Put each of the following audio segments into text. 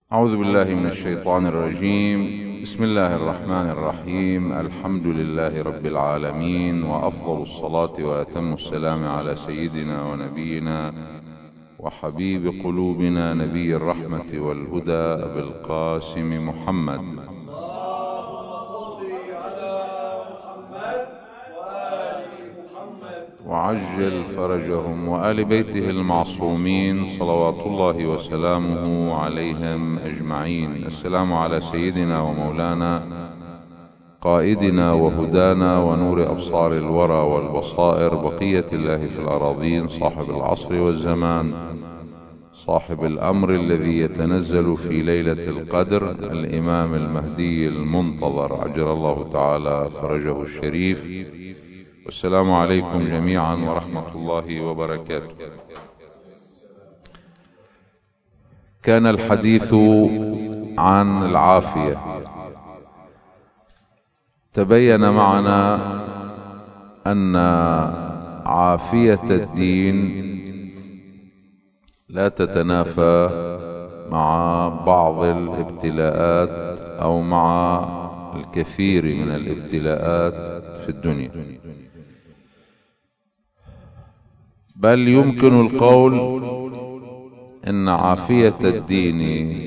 أعوذ بالله من الشيطان الرجيم. بسم الله الرحمن الرحيم. الحمد لله رب العالمين، وأفضل الصلاة وأتم السلام على سيدنا ونبينا وحبيب قلوبنا نبي الرحمة والهدى أبي القاسم محمد. اللهم صل على محمد وآل محمد وعجل فرجهم وآل بيته المعصومين صلوات الله وسلامه عليهم أجمعين. السلام على سيدنا ومولانا قائدنا وهدانا ونور أبصار الورى والبصائر، بقية الله في الأراضين، صاحب العصر والزمان، صاحب الأمر الذي يتنزل في ليلة القدر، الإمام المهدي المنتظر عجل الله تعالى فرجه الشريف. والسلام عليكم جميعا ورحمة الله وبركاته. كان الحديث عن العافية. تبين معنا أن عافية الدين لا تتنافى مع بعض الابتلاءات أو مع الكثير من الابتلاءات في الدنيا، بل يمكن القول إن عافية الدين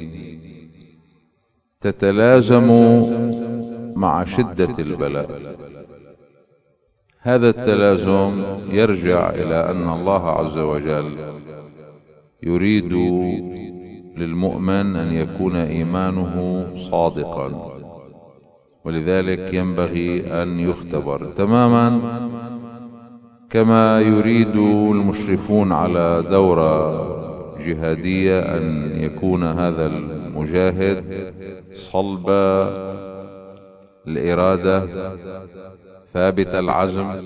تتلازم مع شدة البلاء. هذا التلازم يرجع إلى أن الله عز وجل يريد للمؤمن أن يكون إيمانه صادقا، ولذلك ينبغي أن يختبر تماما كما يريد المشرفون على دورة جهادية أن يكون هذا المجاهد صلب الإرادة ثابت العزم،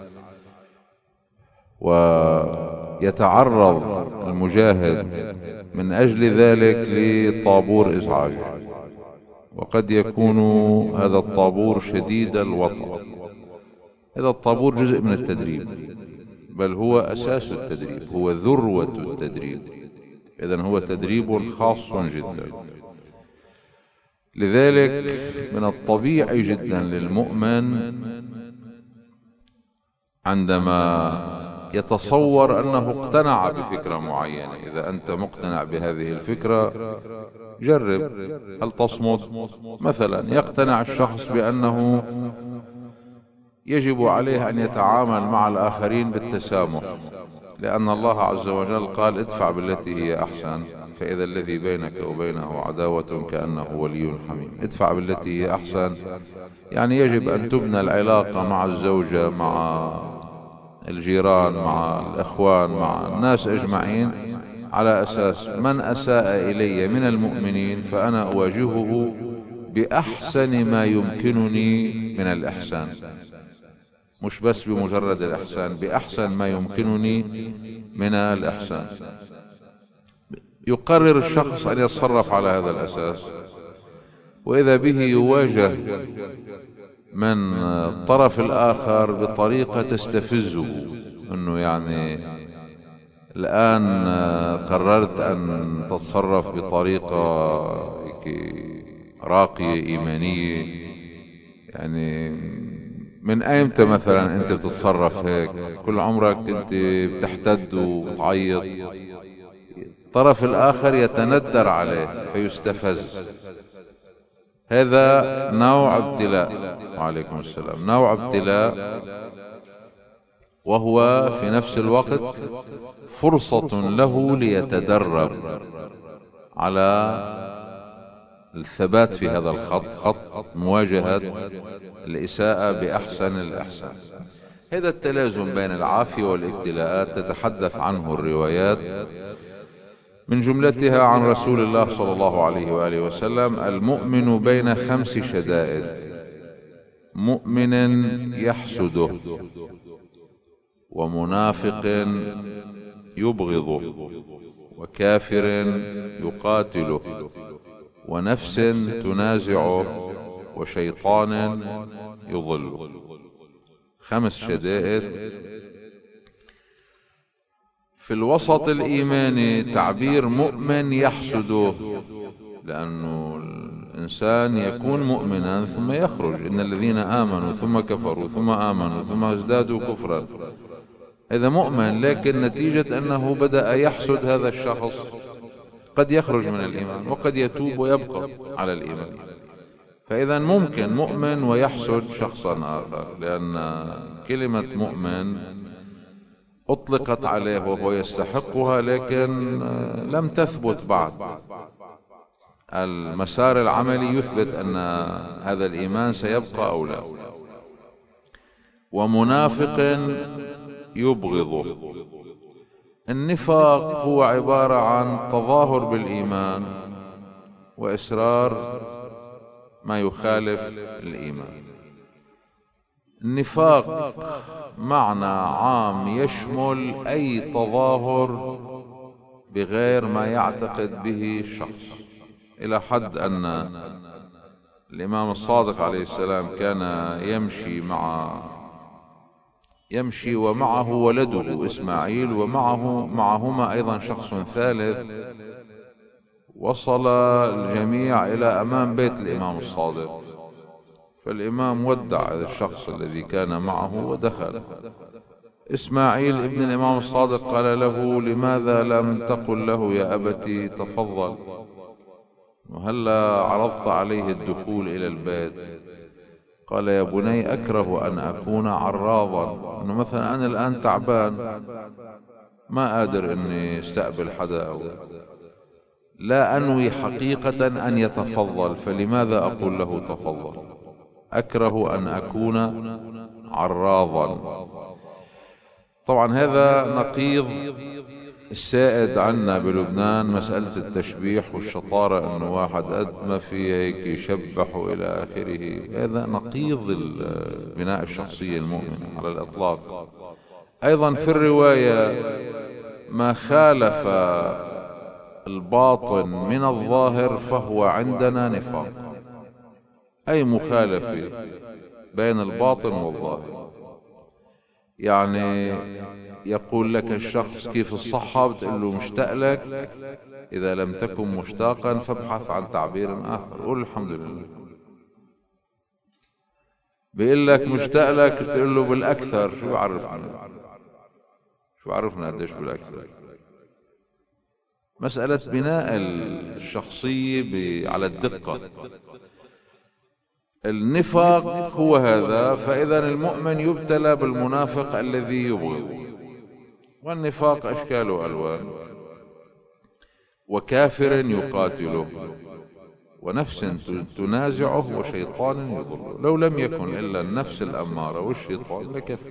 ويتعرض المجاهد من أجل ذلك لطابور إزعاج، وقد يكون هذا الطابور شديد الوطأ. هذا الطابور جزء من التدريب، بل هو أساس التدريب، هو ذروة التدريب، إذن هو تدريب خاص جدا. لذلك من الطبيعي جدا للمؤمن عندما يتصور أنه اقتنع بفكرة معينة، إذا أنت مقتنع بهذه الفكرة جرب، هل تصمد؟ مثلا يقتنع الشخص بأنه يجب عليه أن يتعامل مع الآخرين بالتسامح، لأن الله عز وجل قال ادفع بالتي هي أحسن فإذا الذي بينك وبينه عداوة كأنه ولي حميم. ادفع بالتي هي أحسن يعني يجب أن تبنى العلاقة مع الزوجة، مع الجيران، مع الأخوان، مع الناس أجمعين على أساس من أساء إلي من المؤمنين فأنا أواجهه بأحسن ما يمكنني من الإحسان، مش بس بمجرد الإحسان، بأحسن ما يمكنني من الإحسان. يقرر الشخص أن يتصرف على هذا الأساس، وإذا به يواجه من الطرف الآخر بطريقة تستفزه، أنه يعني الآن قررت أن تتصرف بطريقة راقية إيمانية، يعني من أيمتى مثلا أنت بتتصرف هيك؟ كل عمرك أنت بتحتد وبتعيط. الطرف الآخر يتندر عليه فيستفز. هذا نوع ابتلاء، وعليكم السلام، نوع ابتلاء، وهو في نفس الوقت فرصة له ليتدرب على الثبات في هذا الخط، خط مواجهة الإساءة بأحسن الإحسان. هذا التلازم بين العافية والابتلاءات تتحدث عنه الروايات، من جملتها عن رسول الله صلى الله عليه وآله وسلم: المؤمن بين 5 شدائد: مؤمن يحسده، ومنافق يبغضه، وكافر يقاتله، ونفس تنازعه، وشيطان يضله. 5 شدائد. في الوسط الإيماني تعبير مؤمن يحسده لأنه الإنسان يكون مؤمنا ثم يخرج. إن الذين آمنوا ثم كفروا ثم آمنوا ثم ازدادوا كفرا، إذا مؤمن لكن نتيجة أنه بدأ يحسد هذا الشخص قد يخرج من الإيمان وقد يتوب ويبقى على الإيمان. فإذا ممكن مؤمن ويحسد شخصا آخر، لأن كلمة مؤمن أطلقت عليه وهو يستحقها لكن لم تثبت بعد. المسار العملي يثبت أن هذا الإيمان سيبقى أو لا. ومنافق يبغضه. النفاق هو عبارة عن تظاهر بالإيمان وإصرار ما يخالف الإيمان. النفاق معنى عام يشمل أي تظاهر بغير ما يعتقد به الشخص، إلى حد أن الإمام الصادق عليه السلام كان يمشي ومعه ولده إسماعيل، ومعهما أيضا شخص ثالث. وصل الجميع إلى أمام بيت الإمام الصادق، فالإمام ودع الشخص الذي كان معه ودخل. إسماعيل ابن الإمام الصادق قال له: لماذا لم تقل له يا أبتي تفضل، وهلا عرضت عليه الدخول إلى البيت؟ قال: يا بني أكره أن أكون عراضا، أنه مثلا أنا الآن تعبان ما قادر أني استقبل حدا، أو لا أنوي حقيقة أن يتفضل، فلماذا أقول له تفضل؟ أكره أن أكون عراضا. طبعا هذا نقيض السائد عنا بلبنان، مسألة التشبيح والشطارة، أنه واحد قد ما فيه هيك يشبح إلى آخره. هذا نقيض بناء الشخصية المؤمنة على الإطلاق. أيضا في الرواية: ما خالف الباطن من الظاهر فهو عندنا نفاق. أي مخالفة بين الباطن والظاهر، يعني يقول لك الشخص كيف الصحة، بتقول له مشتاق لك، إذا لم تكن مشتاقا فابحث عن تعبير آخر، قول الحمد لله. بيقول لك مشتاق لك، بتقول له بالأكثر. شو عرفنا قديش بالأكثر؟ مسألة بناء الشخصية على الدقة. النفاق هو هذا. فإذا المؤمن يبتلى بالمنافق الذي يبغض. والنفاق أشكال وألوان: وكافر يقاتله، ونفس تنازعه، وشيطان يضره. لو لم يكن إلا النفس الأمارة والشيطان لكفر.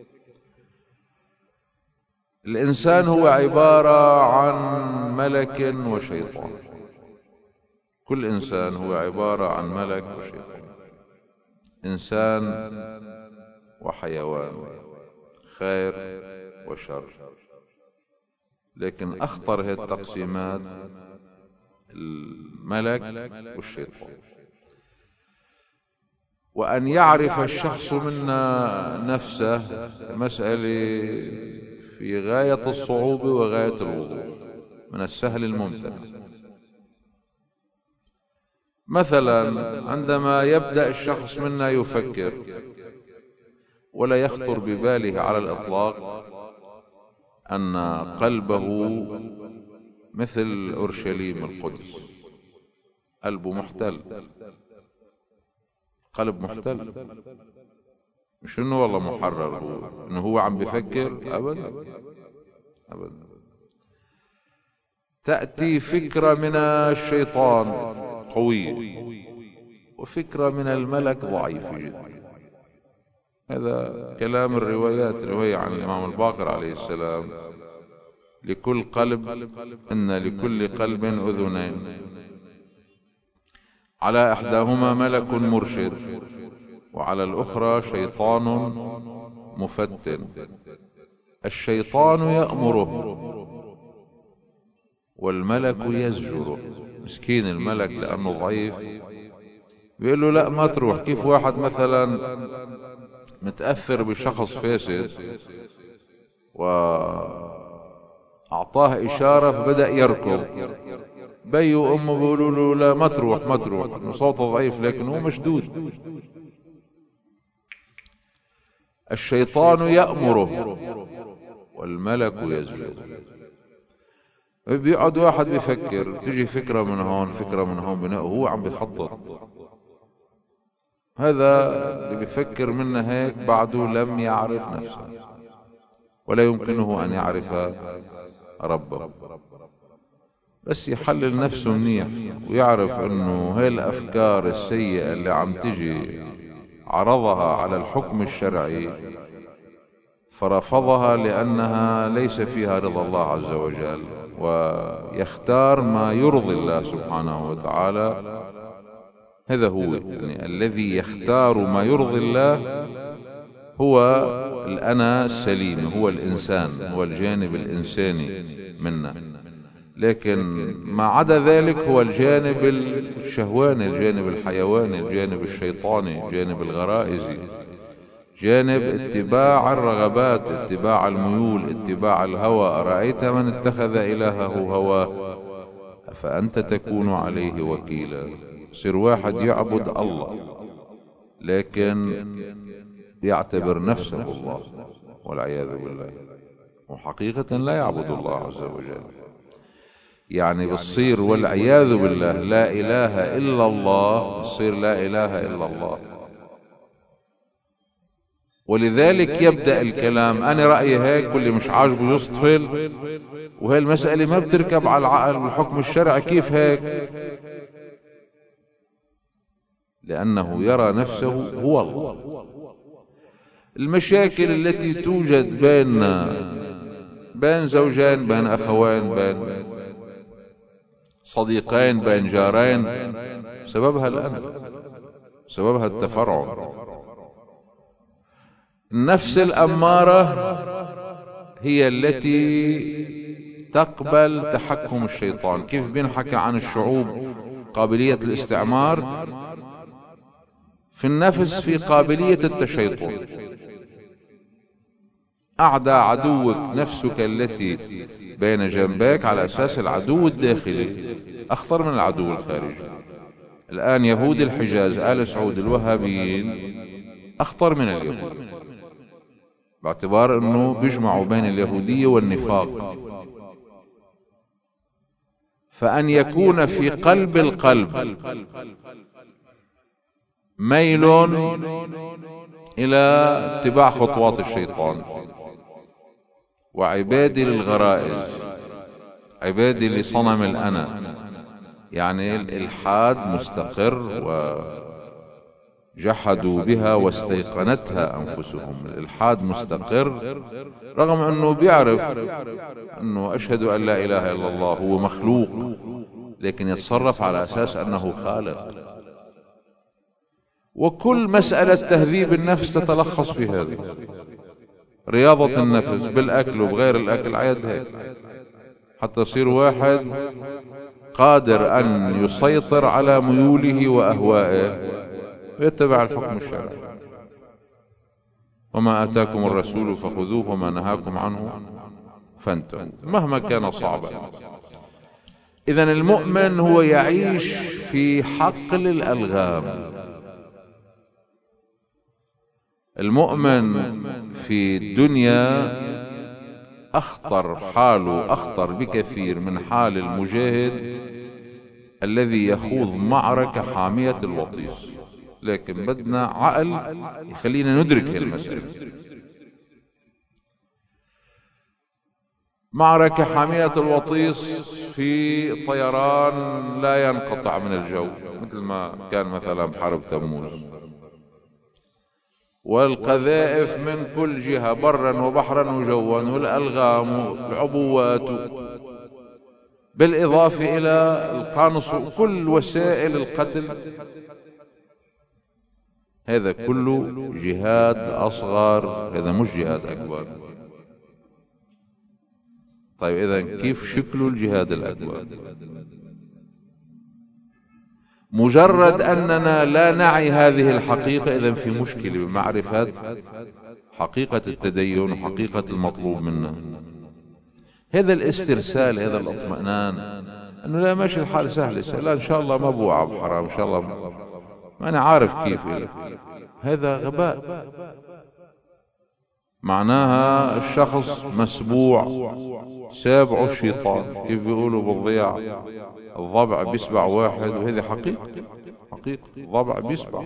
الإنسان هو عبارة عن ملك وشيطان. كل إنسان هو عبارة عن ملك وشيطان، إنسان وحيوان، خير وشر. لكن أخطر هذه التقسيمات الملك والشيطان. وأن يعرف الشخص منا نفسه مسألة في غاية الصعوبة وغاية الوضوح، من السهل الممتنع. مثلا عندما يبدأ الشخص منا يفكر ولا يخطر بباله على الإطلاق أن قلبه مثل أورشليم القدس، قلبه محتل، قلب محتل، مش إنه والله محرر، هو إنه هو عم بفكر. أبدا أبدا. تأتي فكرة من الشيطان قوية، وفكرة من الملك ضعيفة جدا. هذا كلام الروايات. رواية عن الإمام الباقر عليه السلام: لكل قلب إن لكل قلب أذنين، على إحداهما ملك مرشد، وعلى الأخرى شيطان مفتن. الشيطان يأمره والملك يزجره. مسكين الملك لأنه ضعيف، بيقول له لا ما تروح. كيف واحد مثلا متأثر بشخص فاسد وأعطاه إشارة فبدأ يركض، بي وأمه بيقولوا له لا ما تروح ما تروح، صوته ضعيف لكن هو مشدود. الشيطان يأمره والملك يسجد. بيقعد واحد بيفكر، تجي فكرة من هون فكرة من هون، هو عم بيخطط. هذا اللي بيفكر منا هيك بعده لم يعرف نفسه، ولا يمكنه أن يعرف ربه. بس يحلل نفسه منيح ويعرف انه هاي الافكار السيئة اللي عم تجي عرضها على الحكم الشرعي فرفضها لانها ليس فيها رضا الله عز وجل، ويختار ما يرضي الله سبحانه وتعالى. هذا هو يعني الذي يختار ما يرضي الله، هو الأنا السليم، هو الإنسان، هو الجانب الإنساني منا. لكن ما عدا ذلك هو الجانب الشهواني، الجانب الحيواني، الجانب الشيطاني، الجانب الغرائزي، جانب اتباع الرغبات، اتباع الميول، اتباع الهوى. أرأيت من اتخذ إلهه هواه فأنت تكون عليه وكيلا. يصير واحد يعبد الله لكن يعتبر نفسه الله والعياذ بالله، وحقيقة لا يعبد الله عز وجل. يعني بتصير والعياذ بالله لا إله إلا الله، بتصير لا إله إلا الله. ولذلك يبدأ الكلام أنا رأيي هيك، واللي مش عاجبه يصطفل، وهي المسألة ما بتركب على العقل والحكم الشرعي. كيف هيك؟ لأنه يرى نفسه هو الله. المشاكل التي توجد بين زوجين، بين أخوين، بين صديقين، بين جارين، سببها الأنا، سببها التفرع. النفس الأمارة هي التي تقبل تحكم الشيطان. كيف بنحكي عن الشعوب قابلية الاستعمار؟ في النفس في قابلية التشيطن. أعدى عدوك نفسك التي بين جنبيك على أساس العدو الداخلي أخطر من العدو الخارجي. الآن يهود الحجاز، آل سعود، الوهابيين أخطر من اليهود، باعتبار أنه بيجمعوا بين اليهودية والنفاق. فأن يكون في قلب القلب ميل إلى اتباع خطوات الشيطان وعبادة للغرائز، عبادة لصنم الأنا، يعني الإلحاد مستقر وجحدوا بها واستيقنتها أنفسهم. الإلحاد مستقر رغم أنه بيعرف أنه أشهد أن لا إله إلا الله، هو مخلوق لكن يتصرف على أساس أنه خالق. وكل مسألة تهذيب النفس تتلخص في هذه، رياضة النفس بالأكل وبغير الأكل. عيد هيك حتى يصير واحد قادر أن يسيطر على ميوله وأهوائه ويتبع الحكم الشرعي. وما آتاكم الرسول فخذوه وما نهاكم عنه فانتهوا، مهما كان صعبا. إذن المؤمن هو يعيش في حقل الألغام. المؤمن في الدنيا أخطر، حاله أخطر بكثير من حال المجاهد الذي يخوض معركة حامية الوطيس. لكن بدنا عقل يخلينا ندرك هذه المسألة. معركة حامية الوطيس في طيران لا ينقطع من الجو، مثل ما كان مثلا بحرب تموز، والقذائف من كل جهة برا وبحرا وجوا، والألغام والعبوات، بالإضافة إلى القنص وكل وسائل القتل. هذا كله جهاد أصغر، هذا مش جهاد أكبر. طيب إذن كيف شكل الجهاد الأكبر؟ مجرد أننا لا نعي هذه الحقيقة إذن في مشكلة بمعرفة حقيقة التدين وحقيقة المطلوب منا. هذا الاسترسال، هذا الاطمئنان، انه لا ماشي الحال سهل، لا ان شاء الله ما بوقع بحرام، ان شاء الله ما انا عارف كيف. هذا غباء. معناها الشخص مسبوع، سابعه الشيطان، كيف بيقولوا بالضياع الضبع بيسبع واحد، وهذه حقيقة. الضبع بيسبع.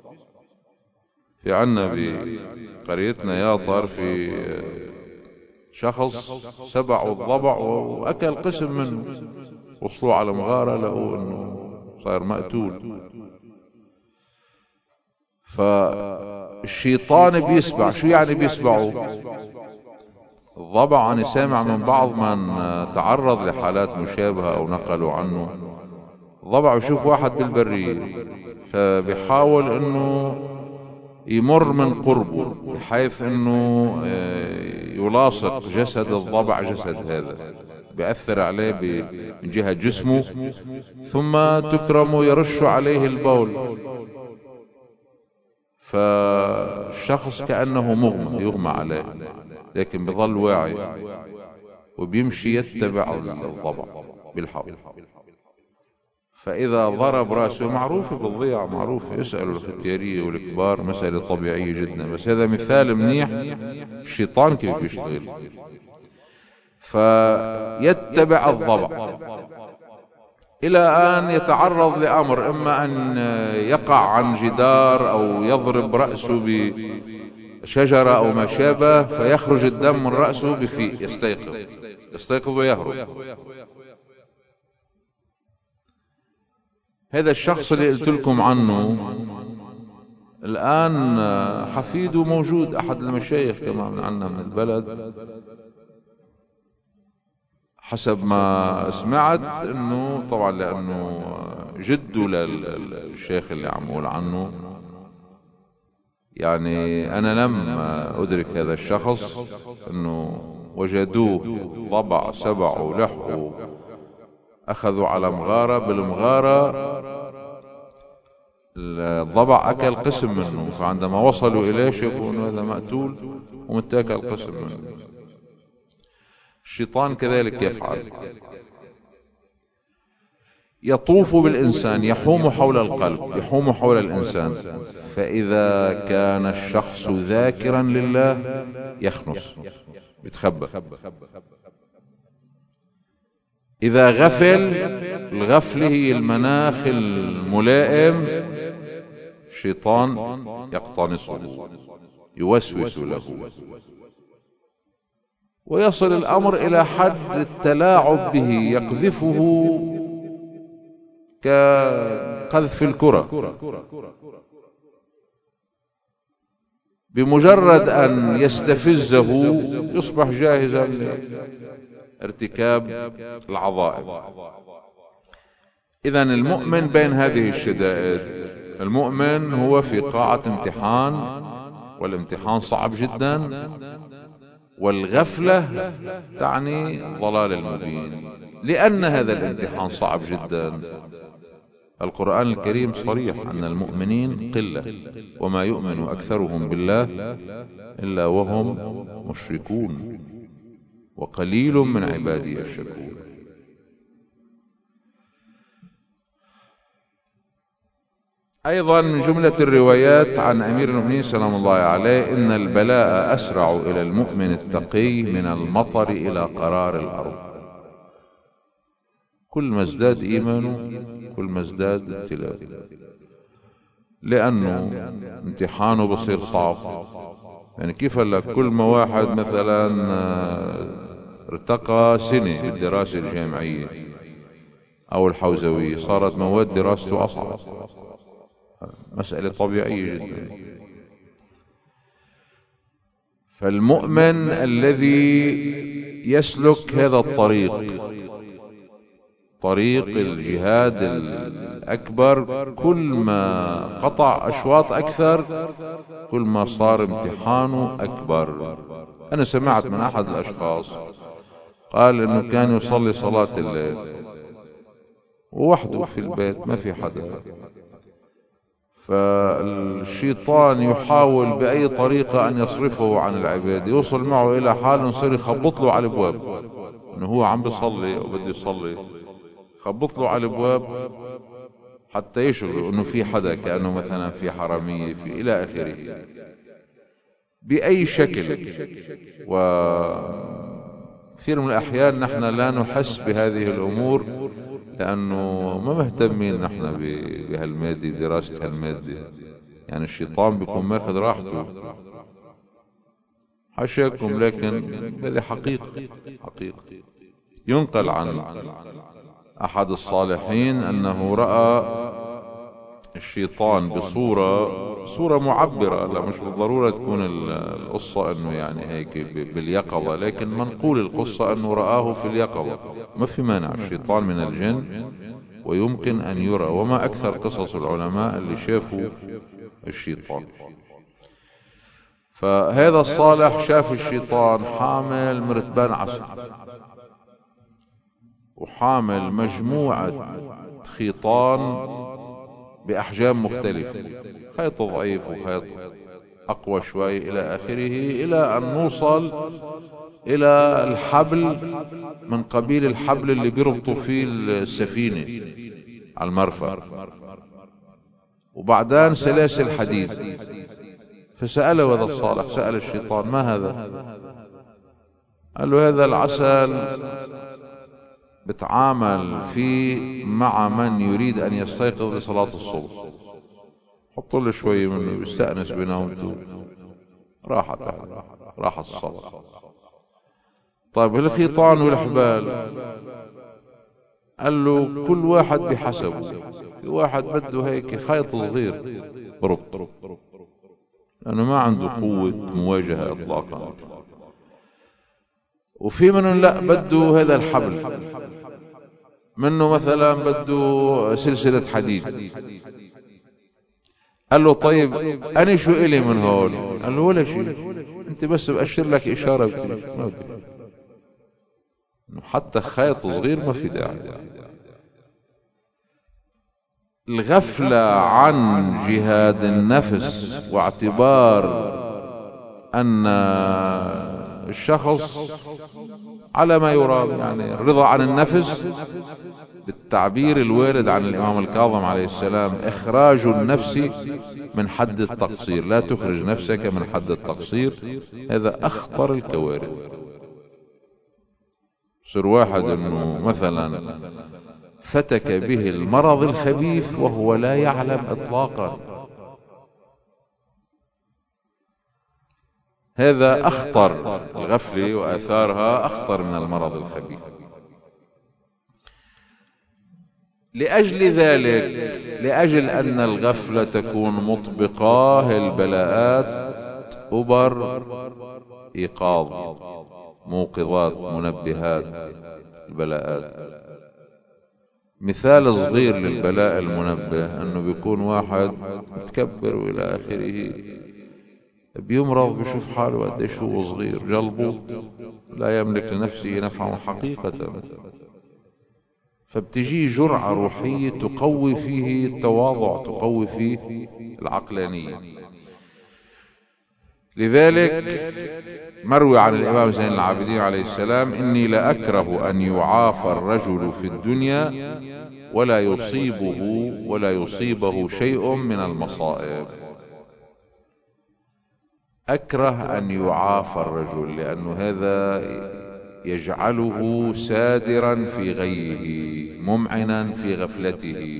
في عنا بقريتنا ياطر في شخص سبعه الضبع واكل قسم منه، وصلوا على مغارة لقوا انه صار مقتول. فالشيطان بيسبع. شو يعني بيسبعوا؟ الضبع أنا سامع من بعض من تعرض لحالات مشابهة أو نقلوا عنه، الضبع يشوف واحد بالبرية فبيحاول انه يمر من قربه بحيث انه يلاصق جسد الضبع جسد هذا، بيأثر عليه من جهة جسمه، ثم تكرم يرش عليه البول، فالشخص كأنه يغمى عليه، لكن بظل واعي وبيمشي يتبع الضبع بالحول. فإذا ضرب رأسه، معروفة بالضياع، معروفة، يسألوا الختيارية والكبار، مسألة طبيعية جدا، بس هذا مثال منيح الشيطان كيف يشتغل. فيتبع الضبع إلى أن يتعرض لأمر، إما أن يقع عن جدار أو يضرب رأسه بشجرة أو ما شابه فيخرج الدم من رأسه بفيه، يستيقظ ويهرب. هذا الشخص اللي قلت لكم عنه الآن حفيده موجود، أحد المشايخ كمان من عنا من البلد، حسب ما سمعت، انه طبعا لانه جده للشيخ اللي عم اقول عنه، يعني انا لم ادرك هذا الشخص، انه وجدوه ضبع سبعه لحقوا، اخذوا على مغارة، بالمغارة الضبع اكل قسم منه، فعندما وصلوا اليه شافوا انه هذا مقتول ومتاكل قسم منه. الشيطان كذلك يفعل، يطوف بالإنسان، يحوم حول القلب، يحوم حول الإنسان، فإذا كان الشخص ذاكرا لله يخنس، بيتخبى. إذا غفل، الغفلة هي المناخ الملائم، الشيطان يقتنصه، يوسوس له، ويصل الأمر إلى حد التلاعب به، يقذفه كقذف الكرة، بمجرد أن يستفزه يصبح جاهزا لارتكاب العظائم. إذن المؤمن بين هذه الشدائد، المؤمن هو في قاعة امتحان، والامتحان صعب جدا، والغفلة تعني ضلال المبين. لأن هذا الامتحان صعب جدا، القرآن الكريم صريح أن المؤمنين قلة، وما يؤمن أكثرهم بالله إلا وهم مشركون، وقليل من عبادي الشكور. أيضا من جملة الروايات عن أمير المؤمنين سلام الله عليه: إن البلاء أسرع إلى المؤمن التقي من المطر إلى قرار الأرض. كل ما ازداد إيمانه كل ما ازداد ابتلاء، لأنه امتحانه بصير صعب. يعني كيف هلا كل ما واحد مثلا ارتقى سنة بالدراسة الجامعية أو الحوزوية صارت مواد دراسته أصعب، مسألة طبيعية جدا. فالمؤمن الذي يسلك هذا الطريق، طريق الجهاد الأكبر، كل ما قطع أشواط أكثر كل ما صار امتحانه أكبر. أنا سمعت من أحد الأشخاص قال إنه كان يصلي صلاة الليل ووحده في البيت، ما في حدا، فالشيطان يحاول بأي طريقة أن يصرفه عن العبادة، يوصل معه إلى حال يصير يخبط له على الأبواب إنه هو عم بيصلي أو بده يصلي، خبط له على الابواب حتى يشغلوا انه في حدا، كأنه مثلا في حرامية في الى اخره بأي شكل. وكثير من الأحيان نحن لا نحس بهذه الأمور لأنه ما مهتمين نحن بهالمادة، بدراسة هالمادة. يعني الشيطان بيكون ماخذ راحته حاشاكم، لكن هذه حقيقة. ينقل عن أحد الصالحين أنه رأى الشيطان بصورة معبرة، لا مش بالضرورة تكون القصة انه يعني هيك باليقظة، لكن منقول القصة انه رآه في اليقظة. ما في مانع، الشيطان من الجن ويمكن ان يرى. وما اكثر قصص العلماء اللي شافوا الشيطان. فهذا الصالح شاف الشيطان حامل مرتبان عسل وحامل مجموعة خيطان بأحجام مختلفة، خيط ضعيف وخيط أقوى شوي إلى آخره، إلى أن نوصل إلى الحبل من قبيل الحبل اللي بيربطوا فيه السفينة على المرفأ، وبعدين سلاسل حديد. فسأله هذا الصالح، سأل الشيطان ما هذا؟ قال له هذا العسل بتعامل فيه مع من يريد أن يستيقظ لصلاة الصبح، حط له شوي منه يستأنس بنومته، راحت الصلاة. طيب الخيطان والحبال، قال له كل واحد بحسبه، في واحد بده هيك خيط صغير بربط لأنه ما عنده قوة مواجهة إطلاقا، وفي منهم لا بده هذا الحبل، منه مثلا بده سلسلة حديد. قال له طيب أنا شو إلي من هول؟ قال له ولا شيء، أنت بس بأشر لك إشارة بتمشي، ما في حتى خيط صغير ما في داعي. الغفلة عن جهاد النفس واعتبار أن الشخص على ما يرام، يعني الرضا عن النفس بالتعبير الوارد عن الإمام الكاظم عليه السلام، إخراج النفس من حد التقصير، لا تخرج نفسك من حد التقصير. هذا أخطر الكوارث. صار واحد أنه مثلا فتك به المرض الخبيث وهو لا يعلم إطلاقا، هذا أخطر. الغفلة وآثارها أخطر من المرض الخبيث. لأجل ذلك، لأجل أن الغفلة تكون مطبقة، البلاءات أبر إيقاظ، موقظات، منبهات البلاءات. مثال صغير للبلاء المنبه أنه بيكون واحد متكبر وإلى آخره، بيمرض بيشوف حاله قديش هو صغير، جلبوط، لا يملك لنفسه نفعا حقيقة، فبتجي جرعة روحية تقوي فيه التواضع، تقوي فيه العقلانية. لذلك مروي عن الإمام زين العابدين عليه السلام: إني لأكره أن يعافى الرجل في الدنيا ولا يصيبه شيء من المصائب. أكره أن يعافى الرجل لأنه هذا يجعله سادرا في غيه، ممعنا في غفلته.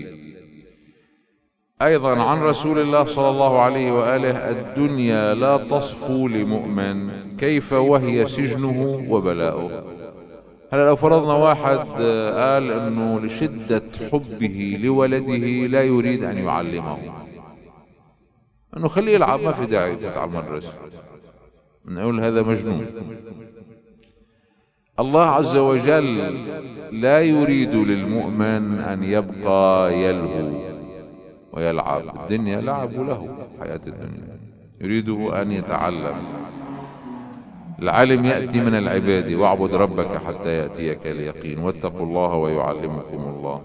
أيضا عن رسول الله صلى الله عليه وآله: الدنيا لا تصفو لمؤمن، كيف وهي سجنه وبلاؤه. هلا لو فرضنا واحد قال أنه لشدة حبه لولده لا يريد أن يعلمه، أنه خليه يلعب، ما في داعي يفوت على المدرسة، نقول هذا مجنون. الله عز وجل لا يريد للمؤمن أن يبقى يلهو ويلعب. الدنيا لعب له، حياة الدنيا يريده أن يتعلم. العلم يأتي من العباد، واعبد ربك حتى يأتيك اليقين، واتقوا الله ويعلمكم الله.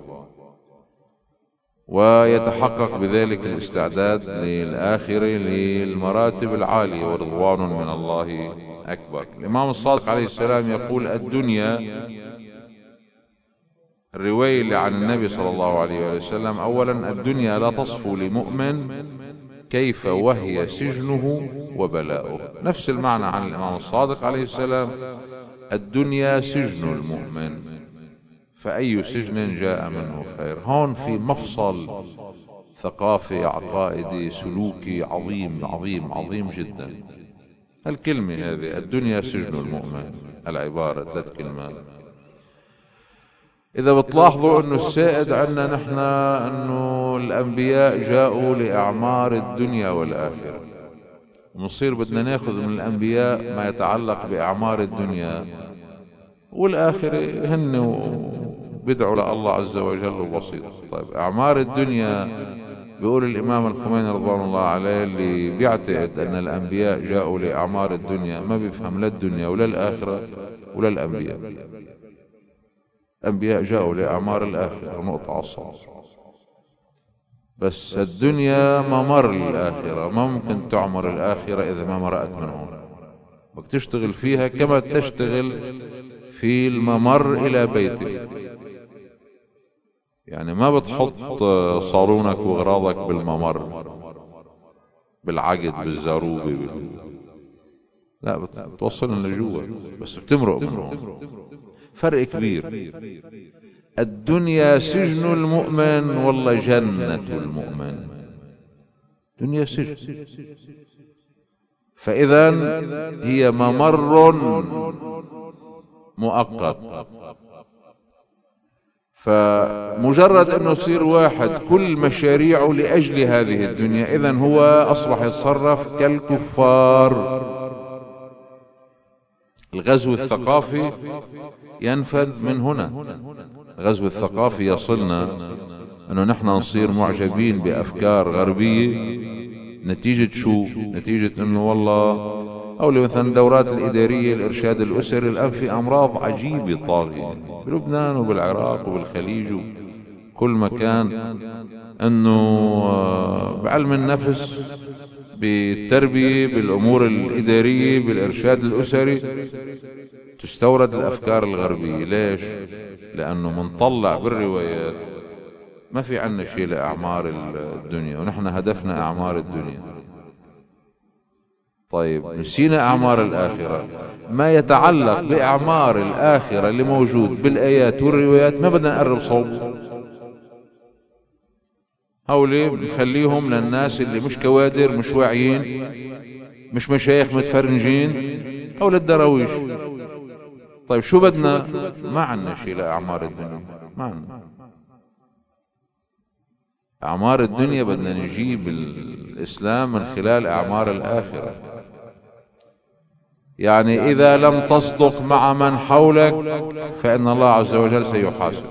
ويتحقق بذلك الاستعداد للآخرة، للمراتب العالية، ورضوان من الله أكبر. الإمام الصادق عليه السلام يقول: الرواية اللي عن النبي صلى الله عليه وسلم: أولا الدنيا لا تصفو لمؤمن كيف وهي سجنه وبلاؤه. نفس المعنى عن الإمام الصادق عليه السلام: الدنيا سجن المؤمن فأي سجن جاء منه خير. هون في مفصل ثقافي عقائدي سلوكي عظيم عظيم عظيم جدا. الكلمة هذه الدنيا سجن المؤمن، العبارة 3 كلمات. إذا بتلاحظوا أنه السائد عندنا نحن أنه الأنبياء جاءوا لإعمار الدنيا والآخرة، ونصير بدنا ناخذ من الأنبياء ما يتعلق بإعمار الدنيا والآخرة، هن بدعوا لله عز وجل وبسيط. طيب إعمار الدنيا، بيقول الإمام الخميني رضوان الله عليه اللي بيعتقد أن الأنبياء جاءوا لإعمار الدنيا ما بيفهم لا الدنيا ولا الآخرة ولا الأنبياء. الأنبياء جاءوا لإعمار الآخرة، نقطة على السطر. بس الدنيا ممر الآخرة، ما ممكن تعمر الآخرة إذا ما مرأت من هون. بدك تشتغل فيها كما تشتغل في الممر إلى بيتك. يعني ما بتحط صالونك وغراضك بالممر، بالعقد، بالزاروبة، لا، بتوصلن لجوا، بس بتمرق من هون. فرق كبير. الدنيا سجن المؤمن والله جنة المؤمن. دنيا سجن، فإذا هي ممر مؤقت. فمجرد أنه يصير واحد كل مشاريعه لأجل هذه الدنيا، إذن هو أصبح يتصرف كالكفار. الغزو الثقافي ينفذ من هنا. الغزو الثقافي يصلنا أنه نحن نصير معجبين بأفكار غربية. نتيجة شو؟ نتيجة أنه والله أو مثلا دورات الإدارية، الإرشاد الأسري. الآن في أمراض عجيبة طاغية بلبنان وبالعراق وبالخليج وكل مكان، أنه بعلم النفس، بالتربية، بالأمور الإدارية، بالإرشاد الأسري تستورد الأفكار الغربية. ليش؟ لأنه منطلع بالروايات ما في عنا شيء لأعمار الدنيا، ونحن هدفنا أعمار الدنيا. طيب نسينا أعمار الآخرة. ما يتعلق بأعمار الآخرة اللي موجود بالآيات والروايات ما بدنا نقرب صوبه. هؤلاء نخليهم للناس اللي مش كوادر، مش واعيين، مش مشايخ متفرنجين، أو للدراويش. طيب شو بدنا؟ ما عنا شيء لأعمار الدنيا، ما عنا أعمار الدنيا. بدنا نجيب الإسلام من خلال أعمار الآخرة. يعني إذا لم تصدق مع من حولك فإن الله عز وجل سيحاسب.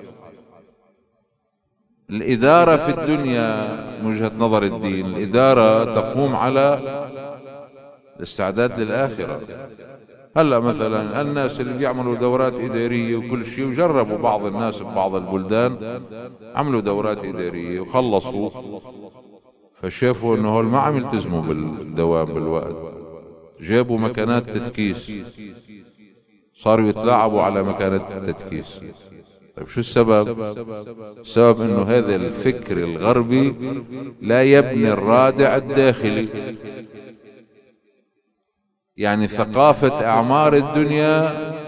الإدارة في الدنيا من وجهة نظر الدين، الإدارة تقوم على الاستعداد للآخرة. هلأ مثلا الناس اللي بيعملوا دورات إدارية وكل شيء، وجربوا بعض الناس ببعض البلدان عملوا دورات إدارية وخلصوا، فشافوا انه هول ما عم يلتزموا بالدوام بالوقت، جابوا مكانات تتكيس، صاروا يتلاعبوا على مكانات التتكيس. طيب شو السبب؟ السبب انه هذا الفكر الغربي لا يبني الرادع الداخلي. يعني ثقافة أعمار الدنيا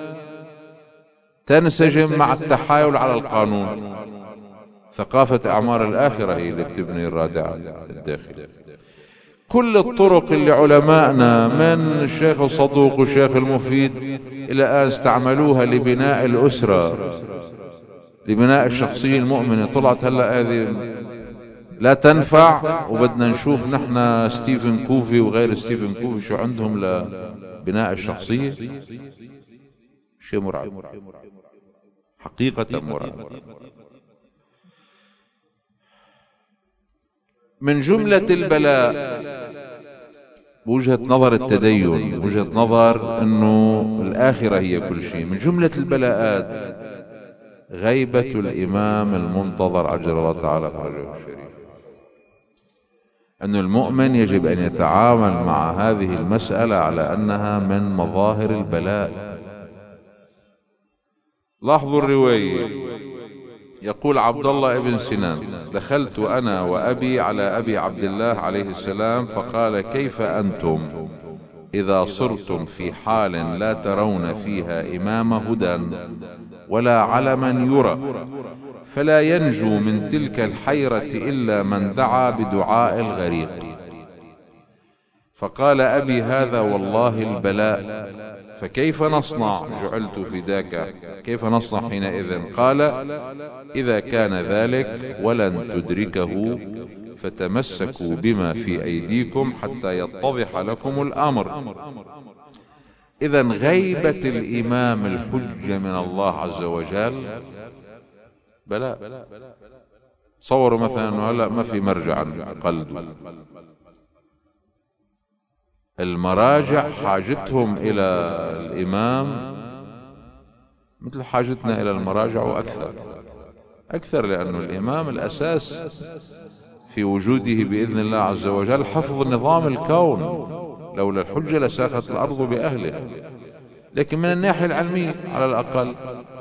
تنسجم مع التحايل على القانون. ثقافة أعمار الآخرة هي اللي بتبني الرادع الداخلي. كل الطرق اللي علمائنا من الشيخ الصدوق والشيخ المفيد إلى الآن استعملوها لبناء الأسرة، لبناء الشخصية المؤمنة، طلعت هلأ هذه لا تنفع. وبدنا نشوف نحن ستيفن كوفي وغير ستيفن كوفي شو عندهم لبناء الشخصية. شيء مرعب، حقيقة مرعب. من جملة البلاء بوجهة نظر التدين، وجهة نظر انه الآخرة هي كل شيء، من جملة البلاءات غيبة الإمام المنتظر عجل الله تعالى فرجه الشريف. أن المؤمن يجب أن يتعامل مع هذه المسألة على أنها من مظاهر البلاء. لاحظوا الرواية يقول عبد الله ابن سنان: دخلت أنا وأبي على أبي عبد الله عليه السلام فقال: كيف أنتم إذا صرتم في حال لا ترون فيها إمام هدى ولا علما يرى، فلا ينجو من تلك الحيرة إلا من دعا بدعاء الغريق. فقال أبي: هذا والله البلاء، فكيف نصنع؟ جعلت فداك، كيف نصنع حينئذ؟ قال: إذا كان ذلك ولن تدركه فتمسكوا بما في أيديكم حتى يتضح لكم الأمر. إذا غيبة الإمام الحجة من الله عز وجل بلاء. صوروا مثلا أنه هلأ ما في مرجع عن قلبه، المراجع حاجتهم إلى الإمام مثل حاجتنا إلى المراجع وأكثر، لأن الإمام الأساس في وجوده بإذن الله عز وجل حفظ نظام الكون، لولا الحجة لساخت الأرض بأهلها. لكن من الناحية العلمية على الأقل،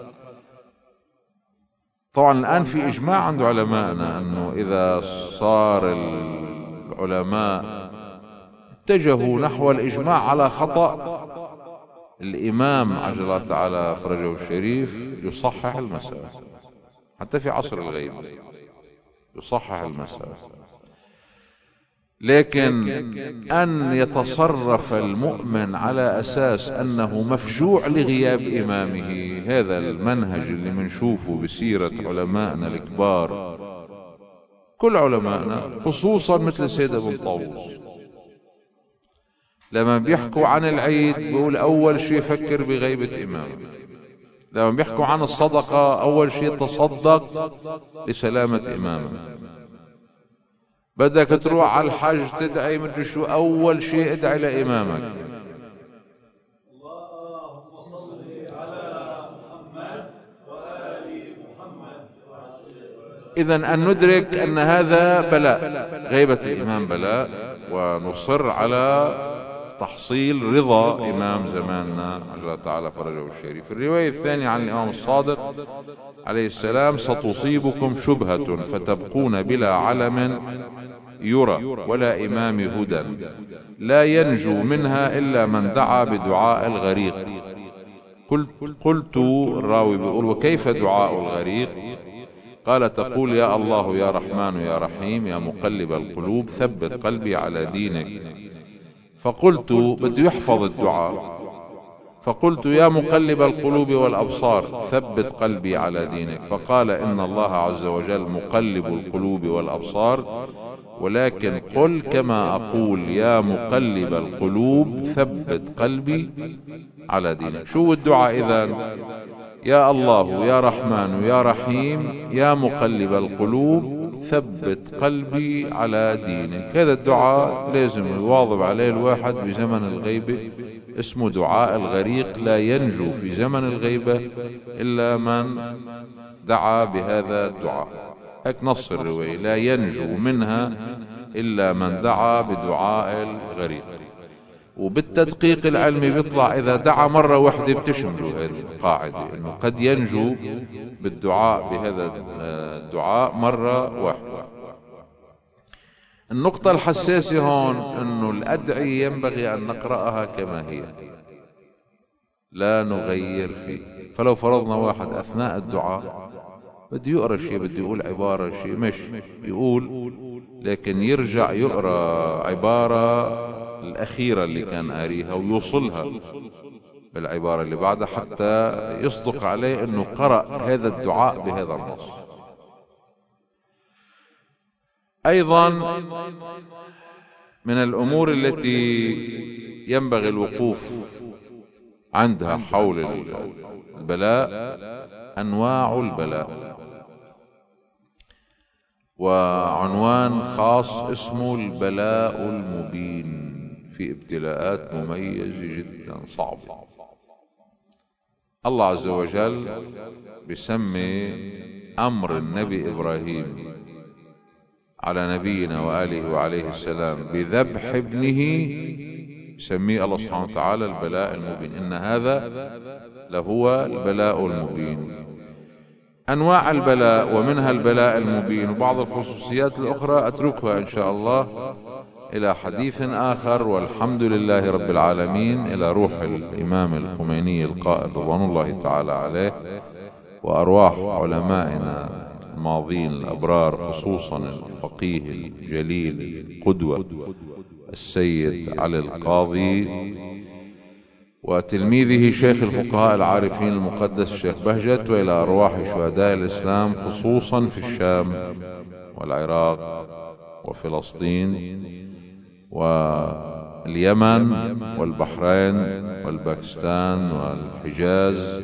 طبعا الآن في إجماع عند علمائنا أنه إذا صار العلماء اتجهوا نحو الإجماع على خطأ، الإمام عجل الله تعالى فرجه الشريف يصحح المسألة، حتى في عصر الغيب يصحح المسألة. لكن أن يتصرف المؤمن على أساس أنه مفجوع لغياب إمامه، هذا المنهج اللي منشوفه بسيرة علمائنا الكبار، كل علمائنا خصوصا مثل سيد ابن طاووس، لما بيحكوا عن العيد بيقول أول شيء فكر بغيبة إمامه، لما بيحكوا عن الصدقة أول شيء تصدق لسلامة إمامه، بدك تروح على الحج تدعي مدري شو، أول شيء ادعي لإمامك. اللهم صل على محمد وآل محمد. إذن أن ندرك أن هذا بلاء، غيبة الإمام بلاء، ونصر على تحصيل رضا إمام زماننا عجل تعالى فرجه الشريف. الرواية الثانية عن الإمام الصادق عليه السلام: ستصيبكم شبهة فتبقون بلا علم يرى ولا إمام هدى لا ينجو منها إلا من دعا بدعاء الغريق. قلت الراوي بيقول: وكيف دعاء الغريق؟ قال: تقول: يا الله يا رحمن يا رحيم يا مقلب القلوب ثبت قلبي على دينك. فقلت: بده يحفظ الدعاء، فقلت: يا مقلب القلوب والأبصار ثبت قلبي على دينك. فقال: إن الله عز وجل مقلب القلوب والأبصار، ولكن قل كما أقول: يا مقلب القلوب ثبت قلبي على دينك. شو الدعاء إذن؟ يا الله يا رحمن يا رحيم يا مقلب القلوب ثبت قلبي على دينك. هذا الدعاء لازم يواظب عليه الواحد بزمن الغيبة، اسمه دعاء الغريق، لا ينجو في زمن الغيبة إلا من دعا بهذا الدعاء. هيك نص الرواية: لا ينجو منها إلا من دعا بدعاء الغريق. وبالتدقيق العلمي بيطلع إذا دعا مرة واحدة بتشمله هذه القاعدة، إنه قد ينجو بالدعاء بهذا الدعاء مرة واحدة. النقطة الحساسة هون إنه الأدعية ينبغي أن نقرأها كما هي، لا نغير فيه. فلو فرضنا واحد أثناء الدعاء بده يقرأ شيء، بده يقول عبارة شيء، مش يقول، لكن يرجع يقرأ عبارة الأخيرة اللي كان قاريها ويوصلها بالعبارة اللي بعدها حتى يصدق عليه أنه قرأ هذا الدعاء بهذا النص. أيضا من الأمور التي ينبغي الوقوف عندها حول البلاء أنواع البلاء، وعنوان خاص اسمه البلاء المبين، في ابتلاءات مميزة جدا صعبة. الله عز وجل بسمي أمر النبي إبراهيم على نبينا وآله وعليه السلام بذبح ابنه، سميه الله سبحانه وتعالى البلاء المبين. إن هذا لهو البلاء المبين. أنواع البلاء ومنها البلاء المبين، وبعض الخصوصيات الأخرى أتركها إن شاء الله إلى حديث آخر. والحمد لله رب العالمين، إلى روح الإمام الخميني القائد رضوان الله تعالى عليه، وأرواح علمائنا الماضين الأبرار، خصوصا الفقيه الجليل القدوة السيد علي القاضي، وتلميذه شيخ الفقهاء العارفين المقدس الشيخ بهجت، وإلى أرواح شهداء الإسلام خصوصا في الشام والعراق وفلسطين واليمن والبحرين والباكستان والحجاز،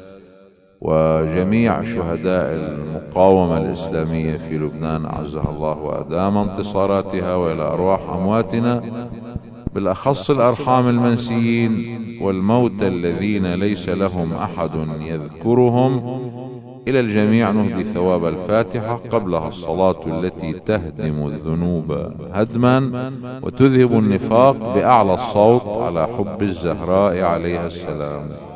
وجميع شهداء المقاومة الإسلامية في لبنان أعزها الله وأدام انتصاراتها، وإلى أرواح أمواتنا بالأخص الأرحام المنسيين والموتى الذين ليس لهم أحد يذكرهم. إلى الجميع نهدي ثواب الفاتحة قبلها الصلاة التي تهدم الذنوب هدما وتذهب النفاق بأعلى الصوت على حب الزهراء عليها السلام.